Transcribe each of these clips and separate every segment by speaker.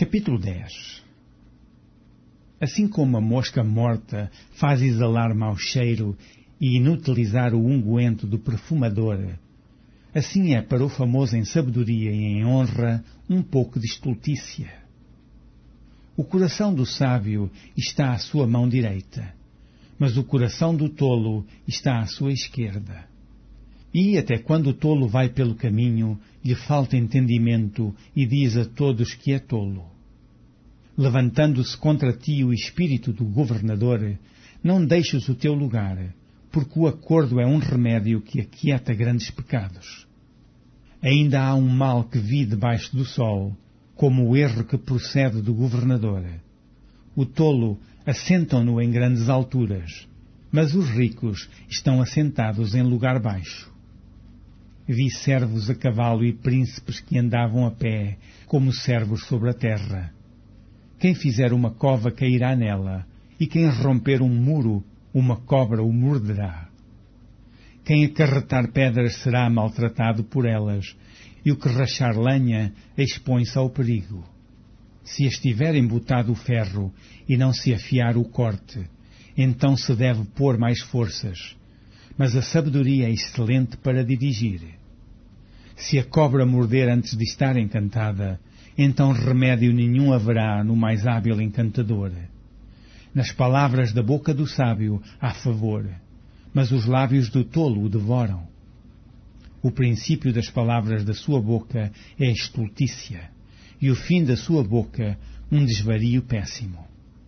Speaker 1: Capítulo 10. Assim como a mosca morta faz exalar mau cheiro e inutilizar o unguento do perfumador, assim é para o famoso em sabedoria e em honra um pouco de estultícia. O coração do sábio está à sua mão direita, mas o coração do tolo está à sua esquerda. E até quando o tolo vai pelo caminho, lhe falta entendimento e diz a todos que é tolo. Levantando-se contra ti o espírito do governador, não deixes o teu lugar, porque o acordo é um remédio que aquieta grandes pecados. Ainda há um mal que vi debaixo do sol, como o erro que procede do governador. O tolo assentam-no em grandes alturas, mas os ricos estão assentados em lugar baixo. Vi servos a cavalo e príncipes que andavam a pé, como servos sobre a terra. Quem fizer uma cova cairá nela, e quem romper um muro, uma cobra o morderá. Quem acarretar pedras será maltratado por elas, e o que rachar lenha expõe-se ao perigo. Se estiver embotado o ferro e não se afiar o corte, então se deve pôr mais forças, mas a sabedoria é excelente para dirigir. Se a cobra morder antes de estar encantada, então remédio nenhum haverá no mais hábil encantador. Nas palavras da boca do sábio há favor, mas os lábios do tolo o devoram. O princípio das palavras da sua boca é estultícia, e o fim da sua boca um desvario péssimo.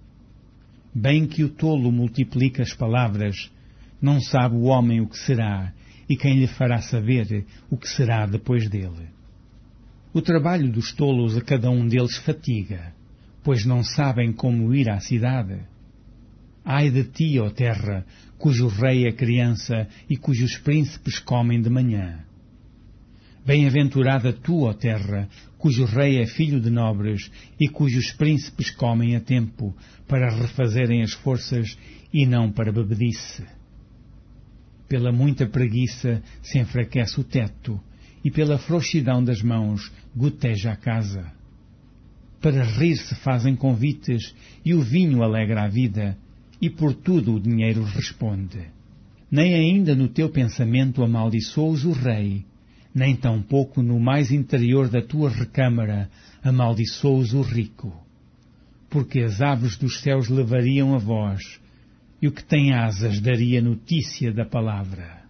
Speaker 1: Bem que o tolo multiplica as palavras, não sabe o homem o que será, e quem lhe fará saber o que será depois dele. O trabalho dos tolos a cada um deles fatiga, pois não sabem como ir à cidade. Ai de ti, ó terra, cujo rei é criança e cujos príncipes comem de manhã. Bem-aventurada tu, ó terra, cujo rei é filho de nobres e cujos príncipes comem a tempo, para refazerem as forças e não para bebedice. Pela muita preguiça se enfraquece o teto, e pela frouxidão das mãos goteja a casa. Para rir se fazem convites, e o vinho alegra a vida, e por tudo o dinheiro responde. Nem ainda no teu pensamento amaldiçoas o rei, nem tampouco no mais interior da tua recâmara amaldiçoas o rico. Porque as aves dos céus levariam a voz, e o que tem asas daria notícia da palavra.